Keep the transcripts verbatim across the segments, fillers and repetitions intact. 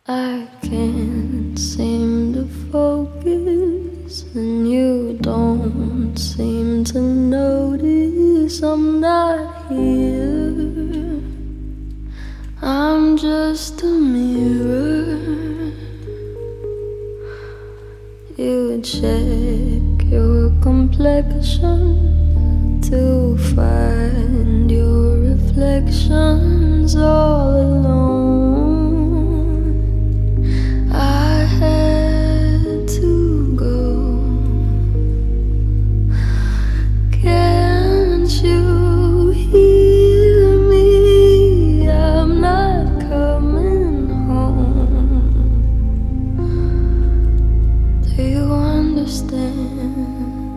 I can't seem to focus, and you don't seem to notice I'm not here. I'm just a mirror. You check your complexion to find your reflections all alone. I had to go. Can't you hear me? I'm not coming home. Do you understand?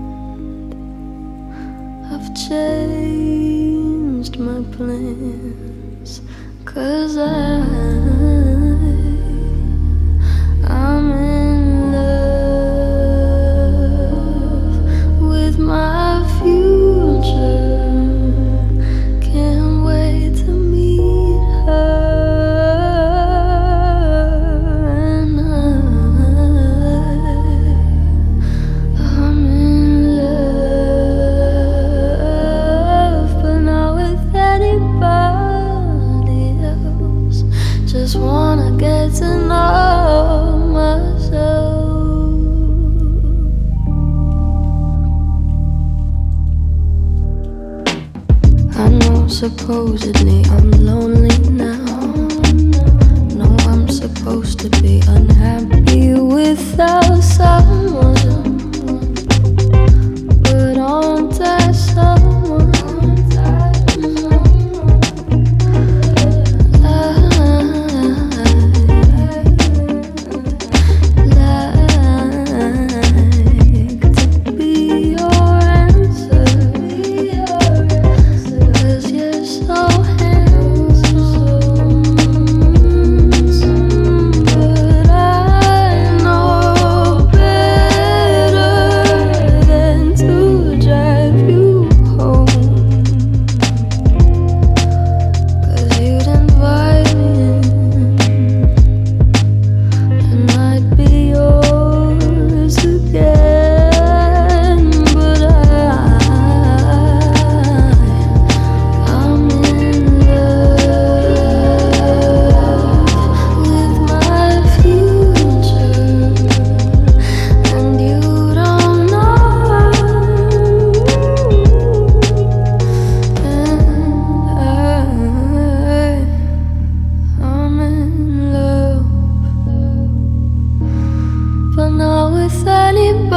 I've changed my plans, 'cause I I'm in love with my future. Can't wait to meet her. And I, I'm in love, but not with anybody else. Just wanna get to know myself. I know supposedly I'm lonely now. No, I'm supposed to be unhappy without someone, but aren't I someone?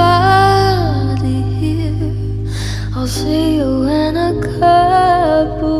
Anybody here? I'll see you in a couple